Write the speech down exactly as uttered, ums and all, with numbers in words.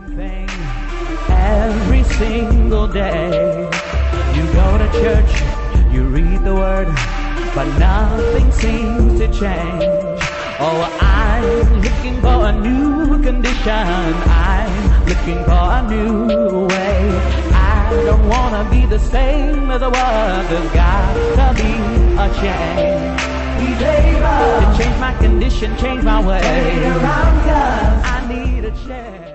thing every single day. You go to church, you read the word, but nothing seems to change. Oh, I'm looking for a new condition, I'm looking for a new way. I don't wanna be the same as I was, there's got to be a change. He's able to change my condition, change my way. I need a change.